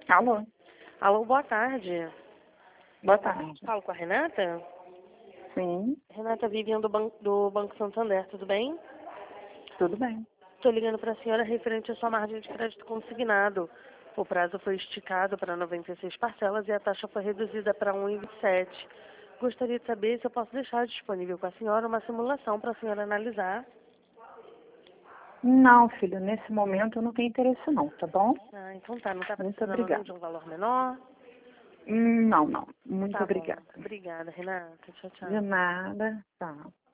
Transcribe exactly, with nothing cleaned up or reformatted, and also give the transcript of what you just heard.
Alô? Alô, boa tarde. Boa tarde. Falo com a Renata? Sim, Renata Vivian do, Ban do Banco Santander, tudo bem? tudo bem. Estou ligando para a senhora referente à sua margem de crédito consignado. O prazo foi esticado para noventa e seis parcelas e a taxa foi reduzida para um vírgula vinte e sete. Gostaria de saber se eu posso deixar disponível com a senhora uma simulação para a senhora analisar. Não, filho, nesse momento eu não tenho interesse não, tá bom? Ah, então tá, não está Muito precisando nem obrigada. de um valor menor? Hum, Não, não. Muito Tá bom. obrigada. Obrigada, Renata. Tchau, De tchau. nada. Tá.